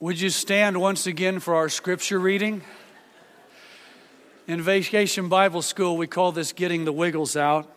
Would you stand once again for our scripture reading? In Vacation Bible School, we call this getting the wiggles out.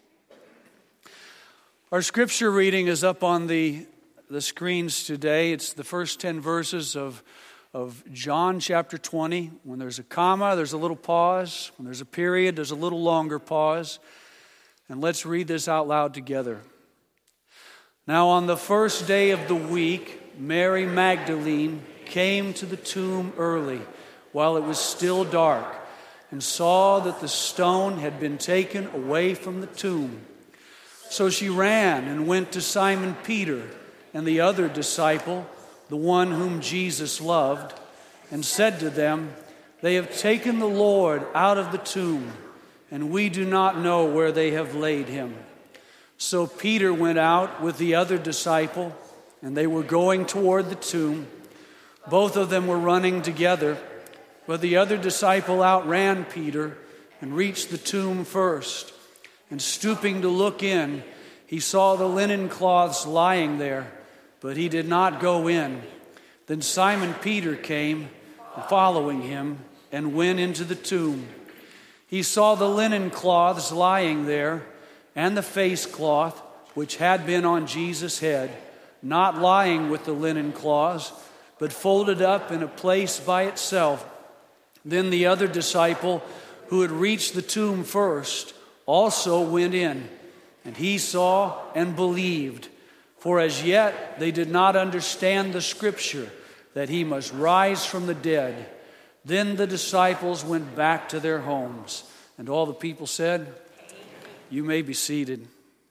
Our scripture reading is up on the screens today. It's the first 10 verses of John chapter 20. When there's a comma, there's a little pause. When there's a period, there's a little longer pause. And let's read this out loud together. Now on the first day of the week, Mary Magdalene came to the tomb early while it was still dark and saw that the stone had been taken away from the tomb. So she ran and went to Simon Peter and the other disciple, the one whom Jesus loved, and said to them, "They have taken the Lord out of the tomb, and we do not know where they have laid him." So Peter went out with the other disciple, and they were going toward the tomb. Both of them were running together, but the other disciple outran Peter and reached the tomb first. And stooping to look in, he saw the linen cloths lying there, but he did not go in. Then Simon Peter came, following him, and went into the tomb. He saw the linen cloths lying there, and the face cloth which had been on Jesus' head, not lying with the linen cloths, but folded up in a place by itself. Then the other disciple, who had reached the tomb first, also went in, and he saw and believed. For as yet they did not understand the scripture, that he must rise from the dead. Then the disciples went back to their homes. And all the people said, "You may be seated."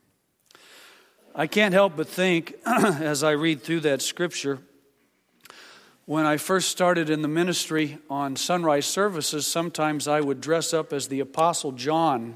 I can't help but think, as I read through that scripture, when I first started in the ministry on sunrise services, sometimes I would dress up as the Apostle John,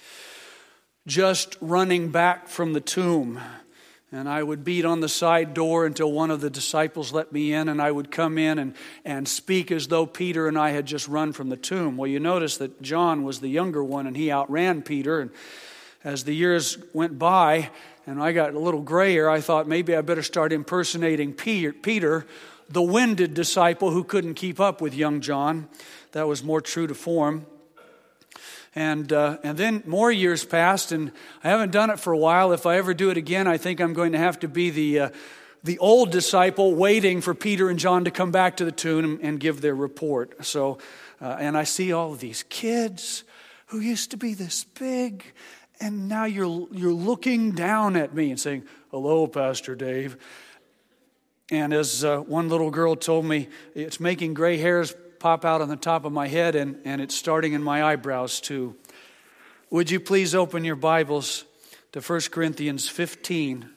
just running back from the tomb. And I would beat on the side door until one of the disciples let me in, and I would come in and speak as though Peter and I had just run from the tomb. Well, you notice that John was the younger one, and he outran Peter. And as the years went by, and I got a little grayer, I thought maybe I better start impersonating Peter, the winded disciple who couldn't keep up with young John. That was more true to form. And then more years passed, and I haven't done it for a while. If I ever do it again, I think I'm going to have to be the old disciple waiting for Peter and John to come back to the tomb and give their report. So, and I see all of these kids who used to be this big, and now you're looking down at me and saying, "Hello, Pastor Dave." And as one little girl told me, it's making gray hairs pop out on the top of my head, and it's starting in my eyebrows too. Would you please open your Bibles to 1 Corinthians 15?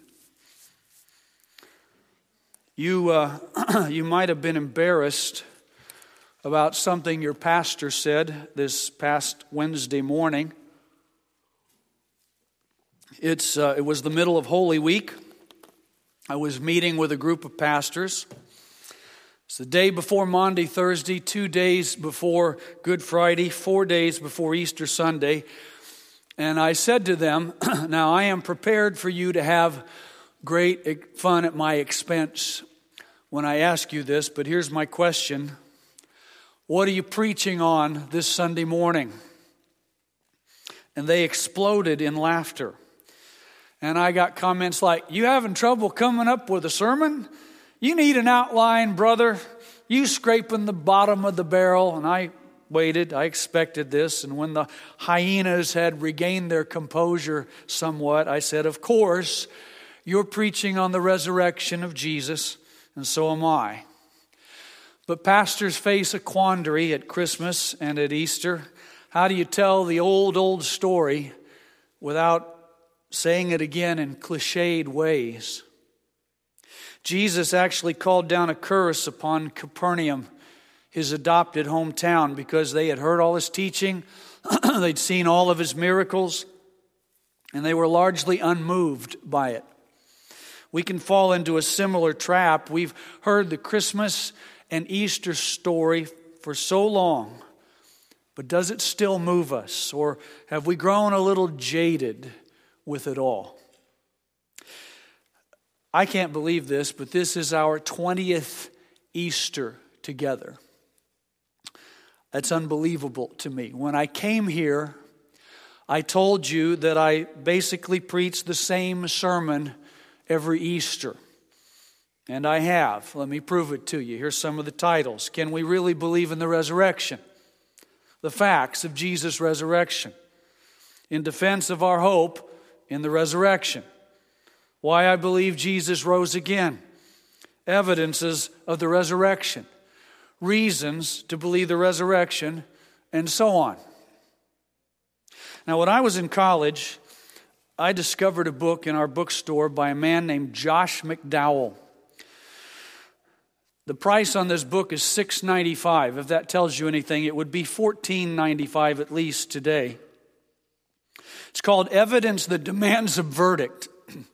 You might have been embarrassed about something your pastor said this past Wednesday morning. It was the middle of Holy Week. I was meeting with a group of pastors. It's the day before Maundy Thursday, 2 days before Good Friday, 4 days before Easter Sunday. And I said to them, "Now I am prepared for you to have great fun at my expense when I ask you this, but here's my question. What are you preaching on this Sunday morning?" And they exploded in laughter. And I got comments like, "You having trouble coming up with a sermon? You need an outline, brother. You scraping the bottom of the barrel." And I waited. I expected this. And when the hyenas had regained their composure somewhat, I said, "Of course, you're preaching on the resurrection of Jesus, and so am I." But pastors face a quandary at Christmas and at Easter. How do you tell the old story without saying it again in cliched ways? Jesus actually called down a curse upon Capernaum, his adopted hometown, because they had heard all his teaching, they'd seen all of his miracles, and they were largely unmoved by it. We can fall into a similar trap. We've heard the Christmas and Easter story for so long, but does it still move us, or have we grown a little jaded with it all? I can't believe this, but this is our 20th Easter together. That's unbelievable to me. When I came here, I told you that I basically preach the same sermon every Easter. And I have. Let me prove it to you. Here's some of the titles. Can we really believe in the resurrection? The facts of Jesus' resurrection. In defense of our hope in the resurrection. Why I believe Jesus rose again. Evidences of the resurrection. Reasons to believe the resurrection, and so on. Now, when I was in college, I discovered a book in our bookstore by a man named Josh McDowell. The price on this book is $6.95. If that tells you anything, it would be $14.95 at least today. It's called Evidence That Demands a Verdict.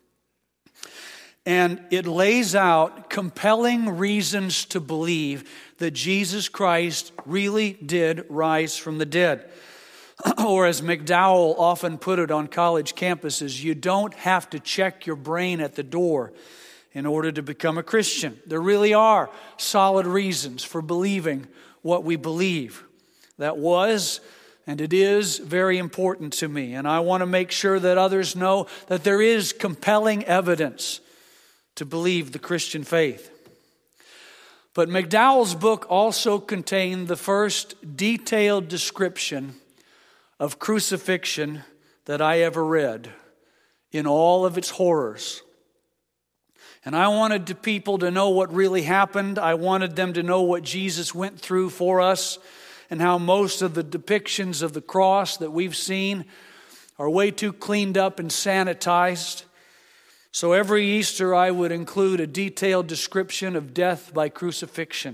And it lays out compelling reasons to believe that Jesus Christ really did rise from the dead. Or as McDowell often put it on college campuses, you don't have to check your brain at the door in order to become a Christian. There really are solid reasons for believing what we believe. That was, and it is, very important to me. And I want to make sure that others know that there is compelling evidence to believe the Christian faith. But McDowell's book also contained the first detailed description of crucifixion that I ever read in all of its horrors. And I wanted people to know what really happened. I wanted them to know what Jesus went through for us and how most of the depictions of the cross that we've seen are way too cleaned up and sanitized. So every Easter I would include a detailed description of death by crucifixion.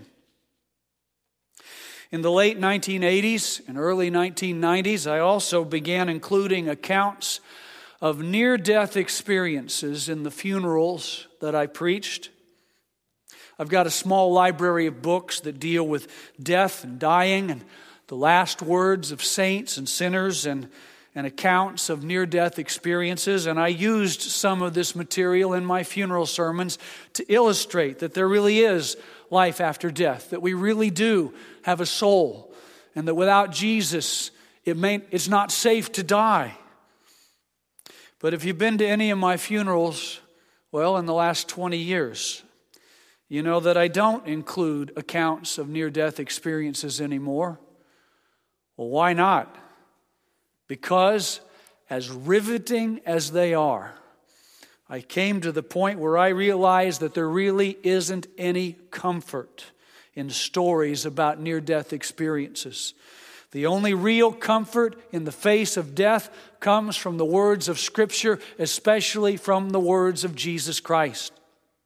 In the late 1980s and early 1990s, I also began including accounts of near-death experiences in the funerals that I preached. I've got a small library of books that deal with death and dying and the last words of saints and sinners and accounts of near-death experiences. And I used some of this material in my funeral sermons to illustrate that there really is life after death, that we really do have a soul, and that without Jesus, it's not safe to die. But if you've been to any of my funerals, well, in the last 20 years, you know that I don't include accounts of near-death experiences anymore. Well, why not? Because as riveting as they are, I came to the point where I realized that there really isn't any comfort in stories about near-death experiences. The only real comfort in the face of death comes from the words of Scripture, especially from the words of Jesus Christ.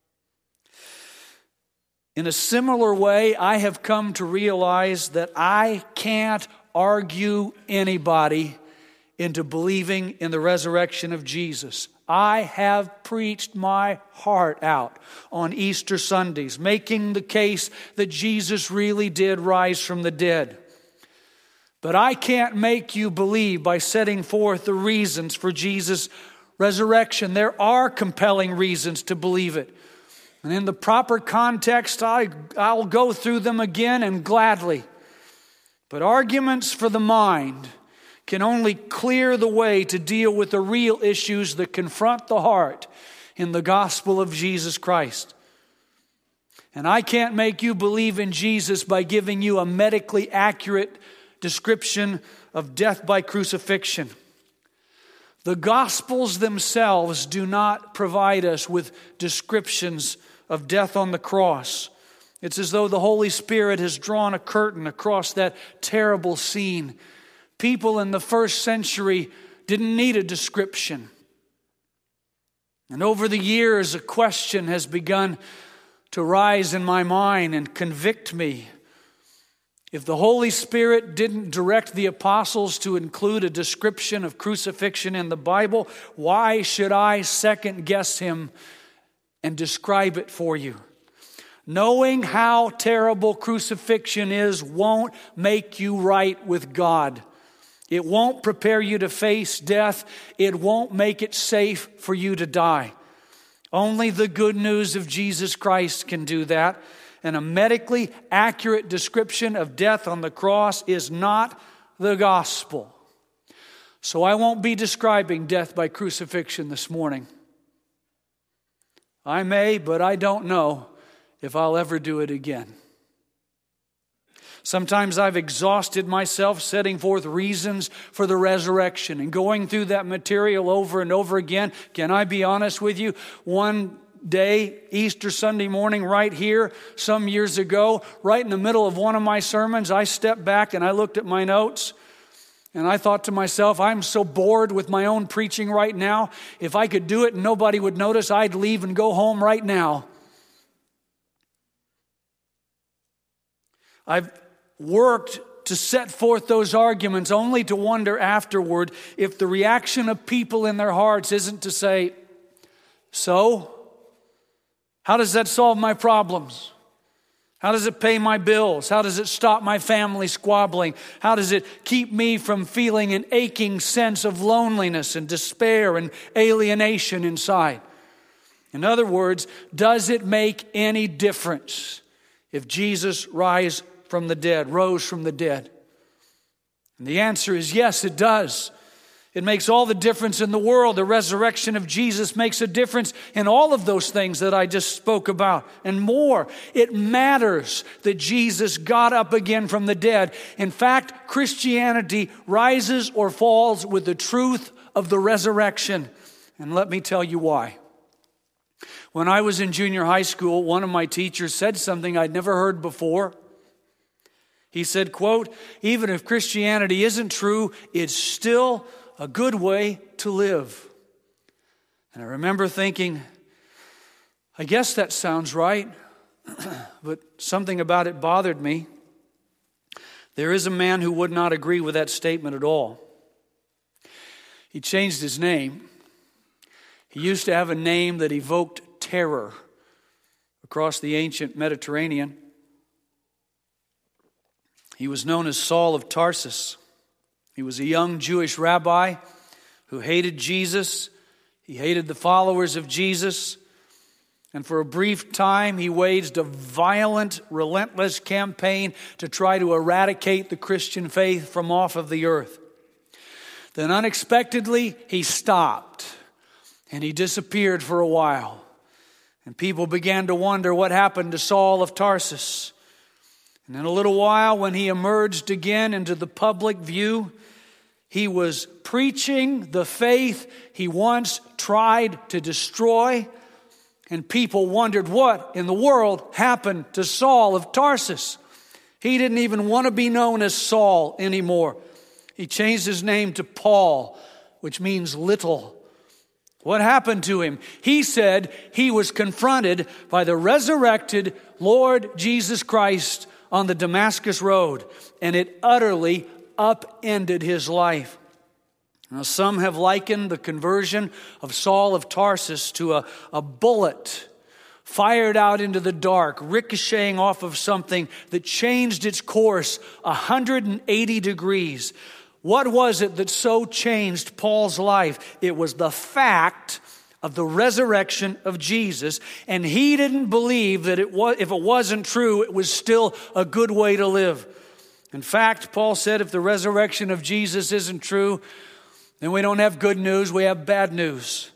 In a similar way, I have come to realize that I can't argue anybody into believing in the resurrection of Jesus. I have preached my heart out on Easter Sundays, making the case that Jesus really did rise from the dead. But I can't make you believe by setting forth the reasons for Jesus' resurrection. There are compelling reasons to believe it. And in the proper context, I'll go through them again and gladly. But arguments for the mind can only clear the way to deal with the real issues that confront the heart in the gospel of Jesus Christ. And I can't make you believe in Jesus by giving you a medically accurate description of death by crucifixion. The Gospels themselves do not provide us with descriptions of death on the cross. It's as though the Holy Spirit has drawn a curtain across that terrible scene. People in the first century didn't need a description. And over the years, a question has begun to rise in my mind and convict me. If the Holy Spirit didn't direct the apostles to include a description of crucifixion in the Bible, why should I second guess him and describe it for you? Knowing how terrible crucifixion is won't make you right with God. It won't prepare you to face death. It won't make it safe for you to die. Only the good news of Jesus Christ can do that. and a medically accurate description of death on the cross is not the gospel. So I won't be describing death by crucifixion this morning. I may, but I don't know if I'll ever do it again. Sometimes I've exhausted myself setting forth reasons for the resurrection and going through that material over and over again. Can I be honest with you? One day, Easter Sunday morning, right here, some years ago, right in the middle of one of my sermons, I stepped back and I looked at my notes and I thought to myself, I'm so bored with my own preaching right now. If I could do it and nobody would notice, I'd leave and go home right now. I've worked to set forth those arguments only to wonder afterward if the reaction of people in their hearts isn't to say, so, how does that solve my problems? How does it pay my bills? How does it stop my family squabbling? How does it keep me from feeling an aching sense of loneliness and despair and alienation inside? In other words, does it make any difference if Jesus rose from the dead? And the answer is yes, it does. It makes all the difference in the world. The resurrection of Jesus makes a difference in all of those things that I just spoke about and more. It matters that Jesus got up again from the dead. In fact, Christianity rises or falls with the truth of the resurrection. And let me tell you why. When I was in junior high school, one of my teachers said something I'd never heard before. He said, quote, even if Christianity isn't true, it's still a good way to live. And I remember thinking, I guess that sounds right, but something about it bothered me. There is a man who would not agree with that statement at all. He changed his name. He used to have a name that evoked terror across the ancient Mediterranean. He was known as Saul of Tarsus. He was a young Jewish rabbi who hated Jesus. He hated the followers of Jesus. And for a brief time, he waged a violent, relentless campaign to try to eradicate the Christian faith from off of the earth. Then unexpectedly, he stopped and he disappeared for a while. And people began to wonder what happened to Saul of Tarsus. And in a little while, when he emerged again into the public view, he was preaching the faith he once tried to destroy. And people wondered what in the world happened to Saul of Tarsus. He didn't even want to be known as Saul anymore. He changed his name to Paul, which means little. What happened to him? He said he was confronted by the resurrected Lord Jesus Christ on the Damascus Road, and it utterly upended his life. Now, some have likened the conversion of Saul of Tarsus to a bullet fired out into the dark, ricocheting off of something that changed its course 180 degrees. What was it that so changed Paul's life? It was the fact of the resurrection of Jesus, and he didn't believe that if it wasn't true, it was still a good way to live. In fact, Paul said if the resurrection of Jesus isn't true, then we don't have good news, we have bad news.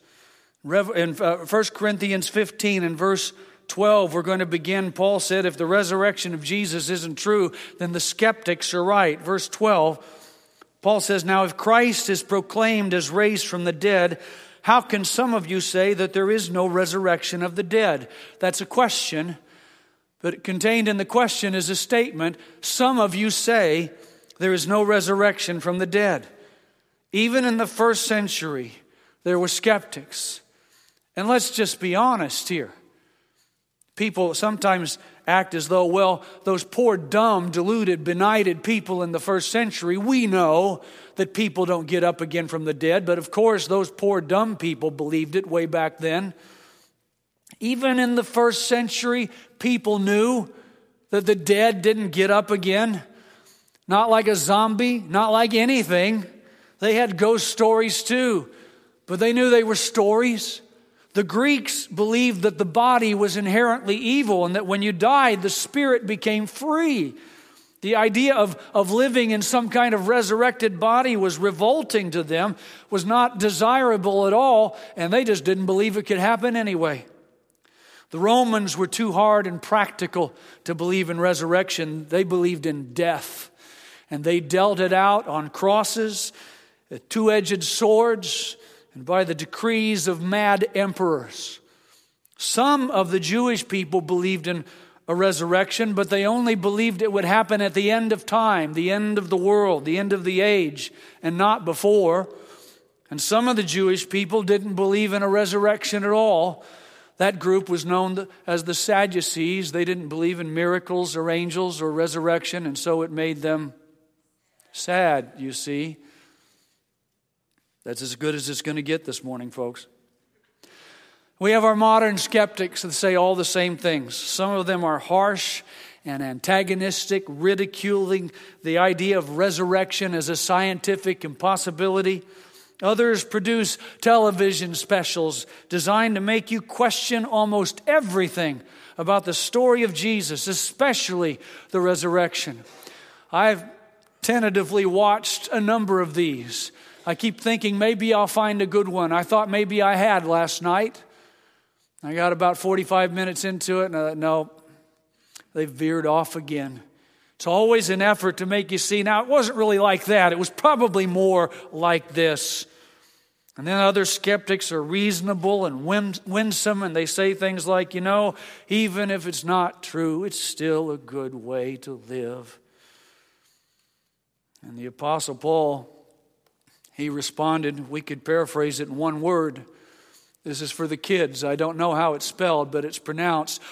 In 1 Corinthians 15 and verse 12, we're going to begin. Paul said if the resurrection of Jesus isn't true, then the skeptics are right. Verse 12, Paul says, now if Christ is proclaimed as raised from the dead, how can some of you say that there is no resurrection of the dead? That's a question, but contained in the question is a statement. Some of you say there is no resurrection from the dead. Even in the first century, there were skeptics. And let's just be honest here. People sometimes act as though, well, those poor, dumb, deluded, benighted people in the first century, we know that people don't get up again from the dead. But of course, those poor, dumb people believed it way back then. Even in the first century, people knew that the dead didn't get up again. Not like a zombie, not like anything. They had ghost stories too. But they knew they were stories. The Greeks believed that the body was inherently evil and that when you died, the spirit became free. The idea of living in some kind of resurrected body was revolting to them, was not desirable at all, and they just didn't believe it could happen anyway. The Romans were too hard and practical to believe in resurrection. They believed in death, and they dealt it out on crosses, two-edged swords, and by the decrees of mad emperors. Some of the Jewish people believed in a resurrection, but they only believed it would happen at the end of time, the end of the world, the end of the age, and not before. And some of the Jewish people didn't believe in a resurrection at all. That group was known as the Sadducees. They didn't believe in miracles or angels or resurrection, and so it made them sad, you see. That's as good as it's going to get this morning, folks. We have our modern skeptics that say all the same things. Some of them are harsh and antagonistic, ridiculing the idea of resurrection as a scientific impossibility. Others produce television specials designed to make you question almost everything about the story of Jesus, especially the resurrection. I've tentatively watched a number of these. I keep thinking maybe I'll find a good one. I thought maybe I had last night. I got about 45 minutes into it and I thought, no, they've veered off again. It's always an effort to make you see, now it wasn't really like that. It was probably more like this. And then other skeptics are reasonable and winsome, and they say things like, even if it's not true, it's still a good way to live. And the Apostle Paul, he responded, we could paraphrase it in one word. This is for the kids. I don't know how it's spelled, but it's pronounced.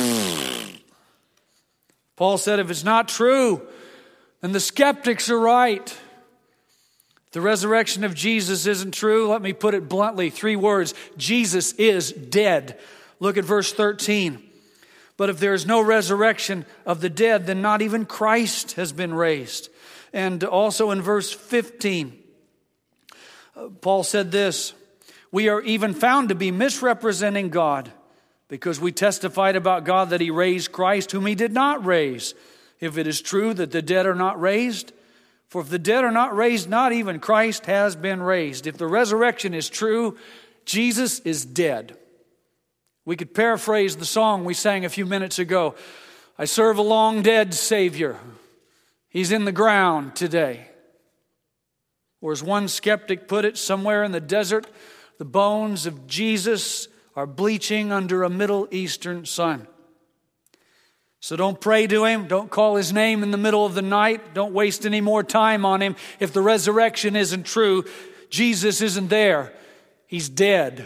Paul said, if it's not true, then the skeptics are right. If the resurrection of Jesus isn't true, let me put it bluntly, 3 words. Jesus is dead. Look at verse 13. But if there is no resurrection of the dead, then not even Christ has been raised. And also in verse 15, Paul said this, we are even found to be misrepresenting God because we testified about God that he raised Christ whom he did not raise. If it is true that the dead are not raised, for if the dead are not raised, not even Christ has been raised. If the resurrection is true, Jesus is dead. We could paraphrase the song we sang a few minutes ago. I serve a long dead Savior. He's in the ground today. Or as one skeptic put it, somewhere in the desert, the bones of Jesus are bleaching under a Middle Eastern sun. So don't pray to him. Don't call his name in the middle of the night. Don't waste any more time on him. If the resurrection isn't true, Jesus isn't there. He's dead.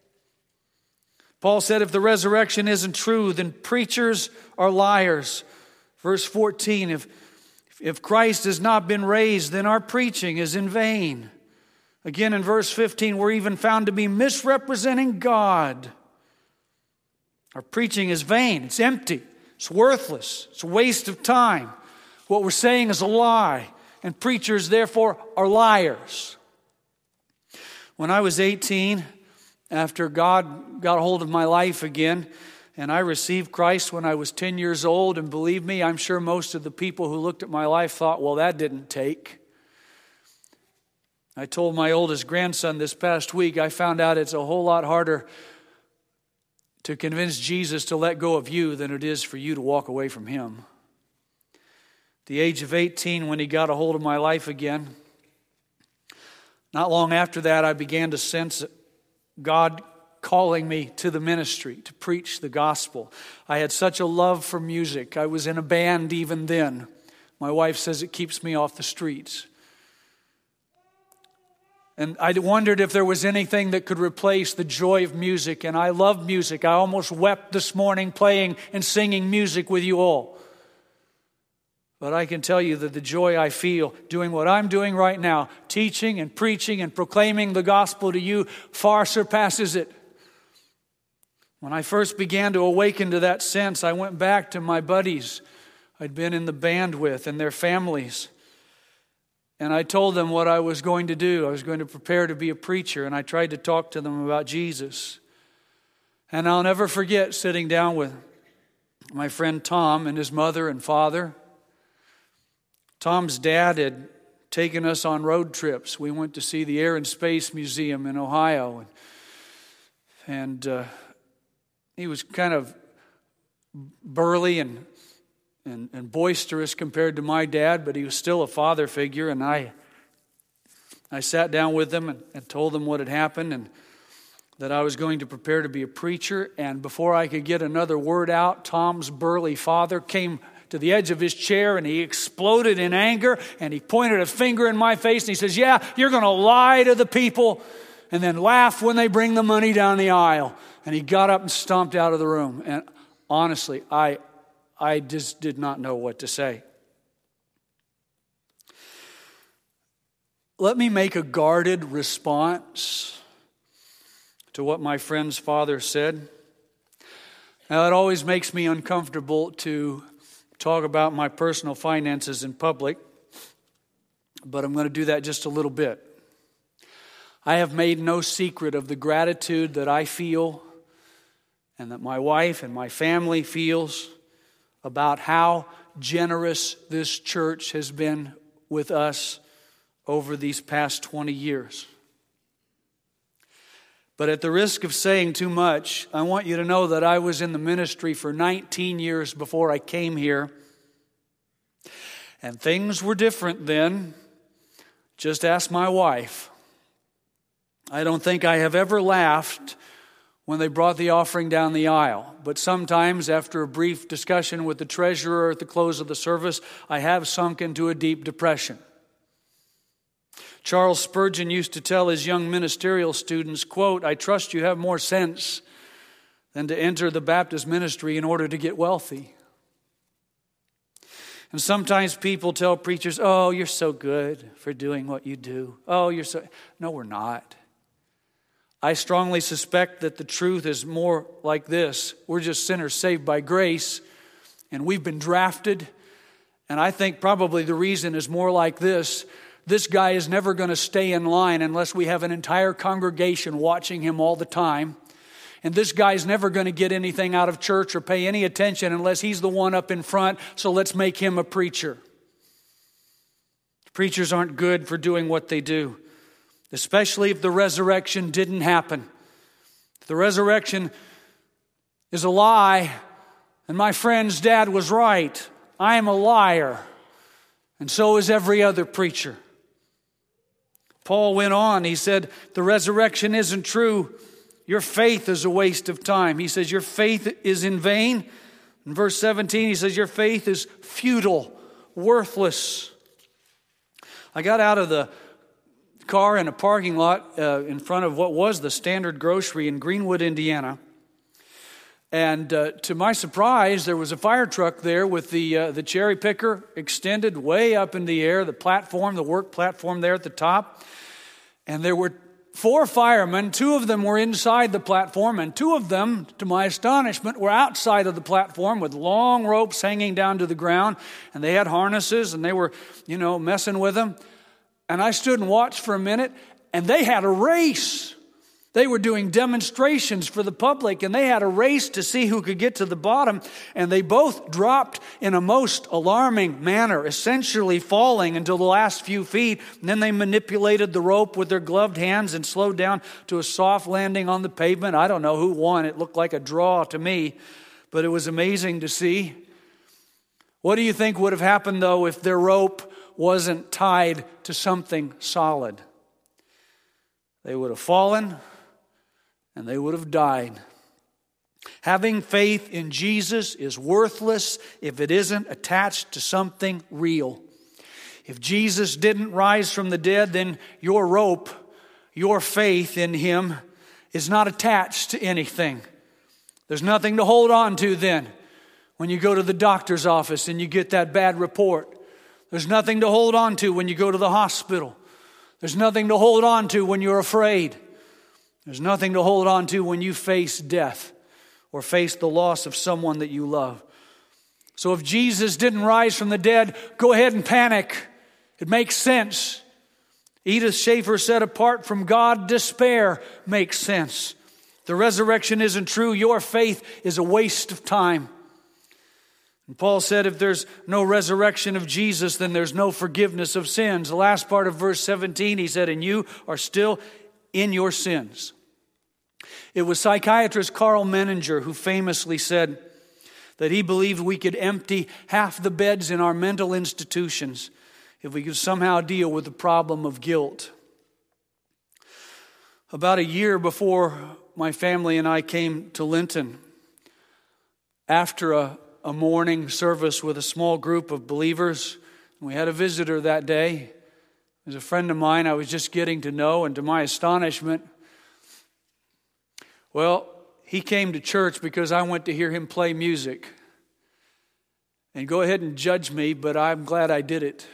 Paul said if the resurrection isn't true, then preachers are liars. Verse 14, if Christ has not been raised, then our preaching is in vain. Again, in verse 15, we're even found to be misrepresenting God. Our preaching is vain. It's empty. It's worthless. It's a waste of time. What we're saying is a lie, and preachers, therefore, are liars. When I was 18, after God got a hold of my life again, and I received Christ when I was 10 years old, and believe me, I'm sure most of the people who looked at my life thought, well, that didn't take. I told my oldest grandson this past week, I found out it's a whole lot harder to convince Jesus to let go of you than it is for you to walk away from him. At the age of 18, when he got a hold of my life again, not long after that, I began to sense God calling me to the ministry, to preach the gospel. I had such a love for music. I was in a band even then. My wife says it keeps me off the streets. And I wondered if there was anything that could replace the joy of music. And I love music. I almost wept this morning playing and singing music with you all. But I can tell you that the joy I feel doing what I'm doing right now, teaching and preaching and proclaiming the gospel to you, far surpasses it. When I first began to awaken to that sense, I went back to my buddies I'd been in the band with and their families. And I told them what I was going to do. I was going to prepare to be a preacher, and I tried to talk to them about Jesus. And I'll never forget sitting down with my friend Tom and his mother and father. Tom's dad had taken us on road trips. We went to see the Air and Space Museum in Ohio. And he was kind of burly and boisterous compared to my dad, but he was still a father figure. And I sat down with them and told them what had happened and that I was going to prepare to be a preacher. And before I could get another word out, Tom's burly father came to the edge of his chair and he exploded in anger and he pointed a finger in my face and he says, "Yeah, you're going to lie to the people and then laugh when they bring the money down the aisle." And he got up and stomped out of the room. And honestly, I just did not know what to say. Let me make a guarded response to what my friend's father said. Now, it always makes me uncomfortable to talk about my personal finances in public, but I'm going to do that just a little bit. I have made no secret of the gratitude that I feel and that my wife and my family feels about how generous this church has been with us over these past 20 years. But at the risk of saying too much, I want you to know that I was in the ministry for 19 years before I came here. And things were different then. Just ask my wife. I don't think I have ever laughed when they brought the offering down the aisle. But sometimes after a brief discussion with the treasurer at the close of the service, I have sunk into a deep depression. Charles Spurgeon used to tell his young ministerial students, quote, "I trust you have more sense than to enter the Baptist ministry in order to get wealthy." And sometimes people tell preachers, "Oh, you're so good for doing what you do. Oh, you're so..." No, we're not. I strongly suspect that the truth is more like this. We're just sinners saved by grace, and we've been drafted. And I think probably the reason is more like this. This guy is never going to stay in line unless we have an entire congregation watching him all the time. And this guy's never going to get anything out of church or pay any attention unless he's the one up in front, so let's make him a preacher. Preachers aren't good for doing what they do, especially if the resurrection didn't happen. If the resurrection is a lie, and my friend's dad was right, I am a liar, and so is every other preacher. Paul went on, he said, the resurrection isn't true. Your faith is a waste of time. He says, your faith is in vain. In verse 17, he says, your faith is futile, worthless. I got out of the car in a parking lot in front of what was the Standard Grocery in Greenwood, Indiana. And to my surprise, there was a fire truck there with the cherry picker extended way up in the air, the platform, the work platform there at the top. And there were 4 firemen. 2 of them were inside the platform, and 2 of them, to my astonishment, were outside of the platform with long ropes hanging down to the ground. And they had harnesses, and they were, messing with them. And I stood and watched for a minute, and they had a race. They were doing demonstrations for the public, and they had a race to see who could get to the bottom. And they both dropped in a most alarming manner, essentially falling until the last few feet. And then they manipulated the rope with their gloved hands and slowed down to a soft landing on the pavement. I don't know who won. It looked like a draw to me, but it was amazing to see. What do you think would have happened, though, if their rope wasn't tied to something solid? They would have fallen, and they would have died. Having faith in Jesus is worthless if it isn't attached to something real. If Jesus didn't rise from the dead, then your rope, your faith in Him is not attached to anything. There's nothing to hold on to then when you go to the doctor's office and you get that bad report. There's nothing to hold on to when you go to the hospital. There's nothing to hold on to when you're afraid. There's nothing to hold on to when you face death or face the loss of someone that you love. So if Jesus didn't rise from the dead, go ahead and panic. It makes sense. Edith Schaefer said, apart from God, despair makes sense. the resurrection isn't true, your faith is a waste of time. And Paul said if there's no resurrection of Jesus, then there's no forgiveness of sins. The last part of verse 17, he said, and you are still in your sins. It was psychiatrist Karl Menninger who famously said that he believed we could empty half the beds in our mental institutions if we could somehow deal with the problem of guilt. About a year before my family and I came to Linton, after a morning service with a small group of believers, we had a visitor that day. He was a friend of mine I was just getting to know, and to my astonishment, well, he came to church because I went to hear him play music. And go ahead and judge me, but I'm glad I did it.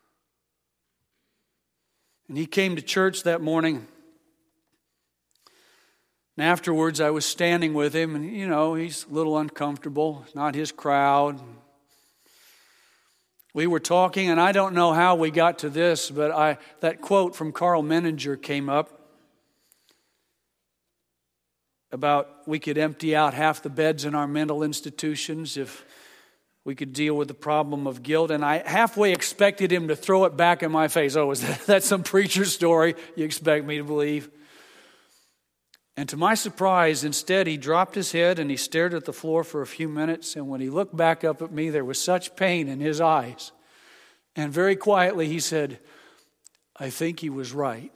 And he came to church that morning. And afterwards, I was standing with him, and he's a little uncomfortable. It's not his crowd. We were talking, and I don't know how we got to this, but that quote from Karl Menninger came up about we could empty out half the beds in our mental institutions if we could deal with the problem of guilt. And I halfway expected him to throw it back in my face. Oh, is that some preacher's story you expect me to believe? And to my surprise, instead, he dropped his head and he stared at the floor for a few minutes. And when he looked back up at me, there was such pain in his eyes. And very quietly he said, I think he was right.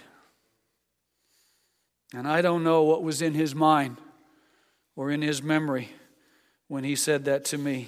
And I don't know what was in his mind or in his memory when he said that to me.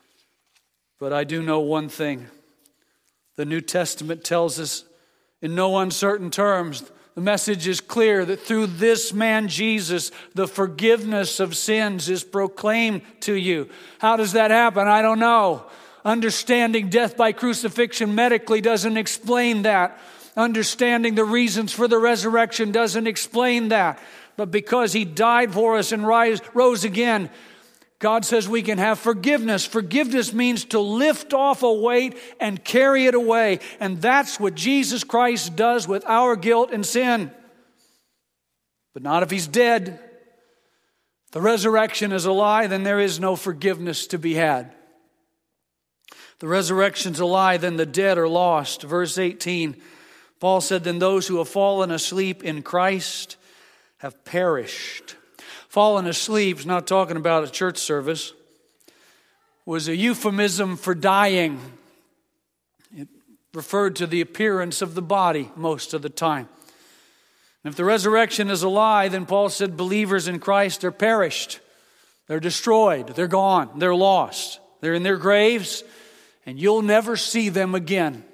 But I do know one thing. The New Testament tells us in no uncertain terms, the message is clear that through this man Jesus, the forgiveness of sins is proclaimed to you. How does that happen? I don't know. Understanding death by crucifixion medically doesn't explain that. Understanding the reasons for the resurrection doesn't explain that. But because he died for us and rose again, God says we can have forgiveness. Forgiveness means to lift off a weight and carry it away. And that's what Jesus Christ does with our guilt and sin. But not if he's dead. If the resurrection is a lie, then there is no forgiveness to be had. If the resurrection's a lie, then the dead are lost. Verse 18, Paul said, then those who have fallen asleep in Christ have perished. Fallen asleep is not talking about a church service. Was a euphemism for dying. It referred to the appearance of the body most of the time. And if the resurrection is a lie, then Paul said believers in Christ are perished. They're destroyed. They're gone. They're lost. They're in their graves, and you'll never see them again.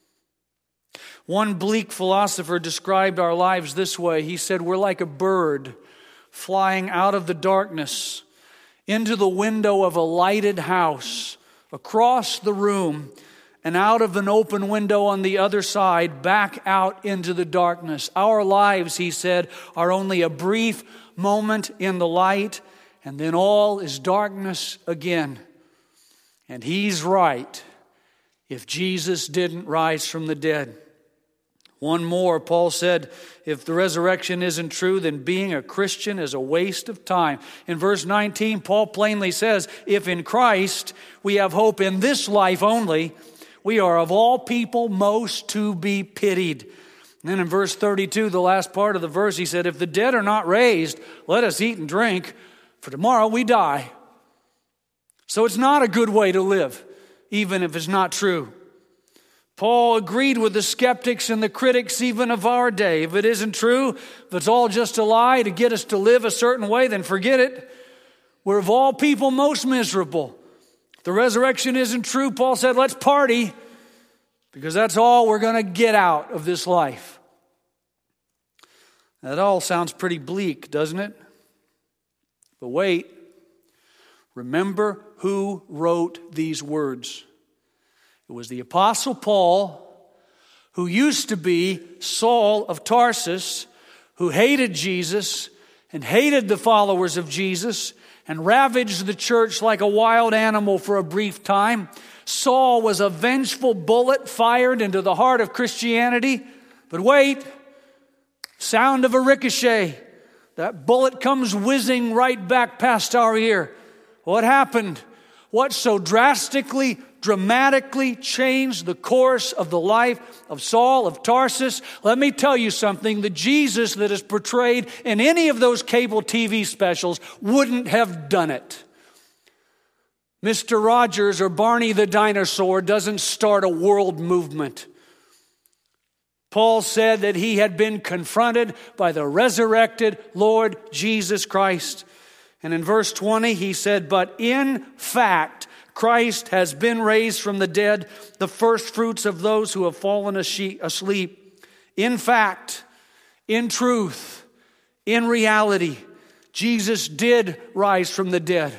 One bleak philosopher described our lives this way. He said, we're like a bird flying out of the darkness into the window of a lighted house, across the room, and out of an open window on the other side, back out into the darkness. Our lives, he said, are only a brief moment in the light, and then all is darkness again. And he's right if Jesus didn't rise from the dead. One more, Paul said, if the resurrection isn't true, then being a Christian is a waste of time. In verse 19, Paul plainly says, if in Christ we have hope in this life only, we are of all people most to be pitied. And then in verse 32, the last part of the verse, he said, if the dead are not raised, let us eat and drink, for tomorrow we die. So it's not a good way to live, even if it's not true. Paul agreed with the skeptics and the critics even of our day. If it isn't true, if it's all just a lie to get us to live a certain way, then forget it. We're of all people most miserable. If the resurrection isn't true, Paul said, let's party, because that's all we're going to get out of this life. That all sounds pretty bleak, doesn't it? But wait, remember who wrote these words. It was the Apostle Paul, who used to be Saul of Tarsus, who hated Jesus and hated the followers of Jesus and ravaged the church like a wild animal for a brief time. Saul was a vengeful bullet fired into the heart of Christianity. But wait, sound of a ricochet. that bullet comes whizzing right back past our ear. What happened? What so drastically, dramatically changed the course of the life of Saul of Tarsus? Let me tell you something. The Jesus that is portrayed in any of those cable TV specials wouldn't have done it. Mr. Rogers or Barney the dinosaur doesn't start a world movement. Paul said that he had been confronted by the resurrected Lord Jesus Christ. And in verse 20 he said, but in fact, Christ has been raised from the dead, the first fruits of those who have fallen asleep. In fact, in truth, in reality, Jesus did rise from the dead.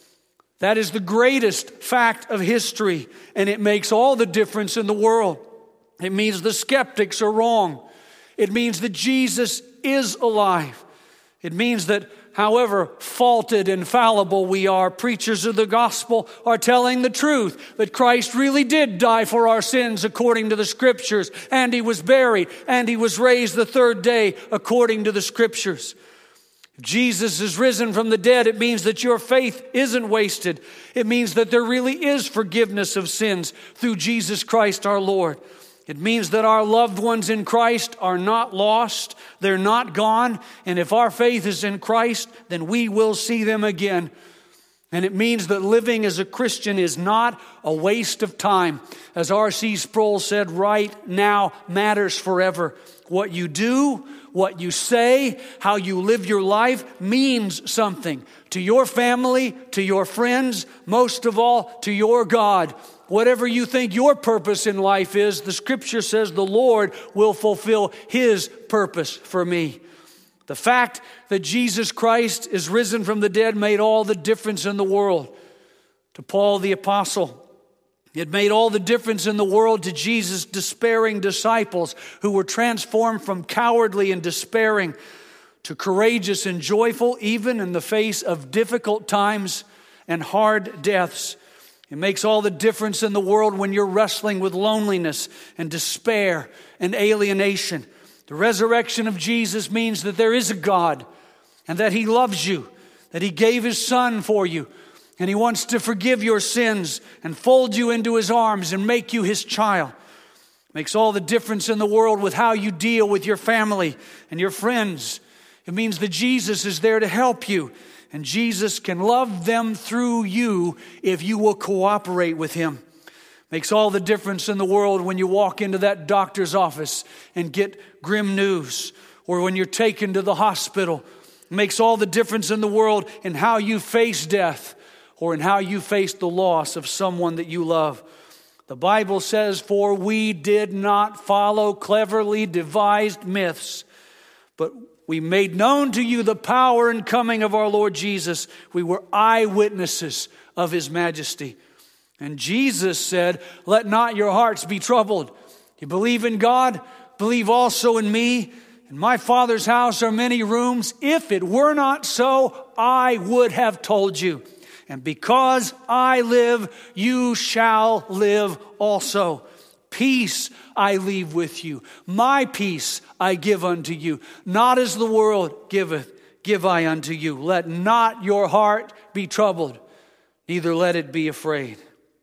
That is the greatest fact of history, and it makes all the difference in the world. It means the skeptics are wrong. It means that Jesus is alive. It means that however faulted and fallible we are, preachers of the gospel are telling the truth, that Christ really did die for our sins according to the Scriptures, and He was buried, and He was raised the third day according to the Scriptures. If Jesus is risen from the dead, it means that your faith isn't wasted. It means that there really is forgiveness of sins through Jesus Christ our Lord. It means that our loved ones in Christ are not lost. They're not gone. And if our faith is in Christ, then we will see them again. And it means that living as a Christian is not a waste of time. As R.C. Sproul said, right now matters forever. What you do, what you say, how you live your life means something to your family, to your friends, most of all to your God. Whatever you think your purpose in life is, the Scripture says the Lord will fulfill His purpose for me. The fact that Jesus Christ is risen from the dead made all the difference in the world to Paul the Apostle. It made all the difference in the world to Jesus' despairing disciples who were transformed from cowardly and despairing to courageous and joyful, even in the face of difficult times and hard deaths. It makes all the difference in the world when you're wrestling with loneliness and despair and alienation. The resurrection of Jesus means that there is a God and that He loves you, that He gave His Son for you, and He wants to forgive your sins and fold you into His arms and make you His child. It makes all the difference in the world with how you deal with your family and your friends. It means that Jesus is there to help you. And Jesus can love them through you if you will cooperate with Him. Makes all the difference in the world when you walk into that doctor's office and get grim news, or when you're taken to the hospital. Makes all the difference in the world in how you face death, or in how you face the loss of someone that you love. The Bible says, for we did not follow cleverly devised myths, but we made known to you the power and coming of our Lord Jesus. We were eyewitnesses of His majesty. And Jesus said, let not your hearts be troubled. You believe in God? Believe also in me. In my Father's house are many rooms. If it were not so, I would have told you. And because I live, you shall live also. Peace I leave with you. My peace I give unto you. Not as the world giveth, give I unto you. Let not your heart be troubled, neither let it be afraid.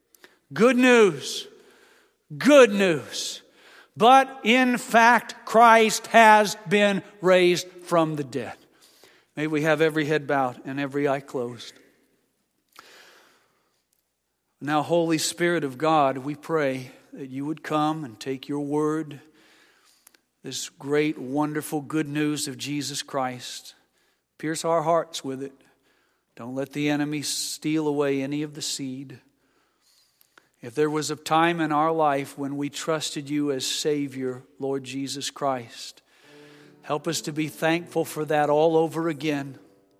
Good news. Good news. But in fact, Christ has been raised from the dead. May we have every head bowed and every eye closed. Now, Holy Spirit of God, we pray that you would come and take your word, this great, wonderful good news of Jesus Christ. Pierce our hearts with it. Don't let the enemy steal away any of the seed. If there was a time in our life when we trusted you as Savior, Lord Jesus Christ, help us to be thankful for that all over again.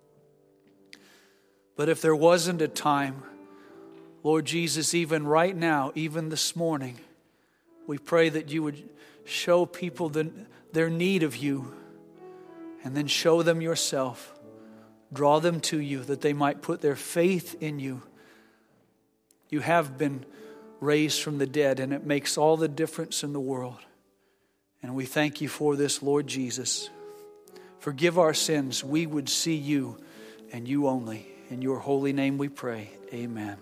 But if there wasn't a time, Lord Jesus, even right now, even this morning, we pray that you would show people their need of you, and then show them yourself. Draw them to you that they might put their faith in you. You have been raised from the dead, and it makes all the difference in the world. And we thank you for this, Lord Jesus. Forgive our sins. We would see you and you only. In your holy name we pray. Amen.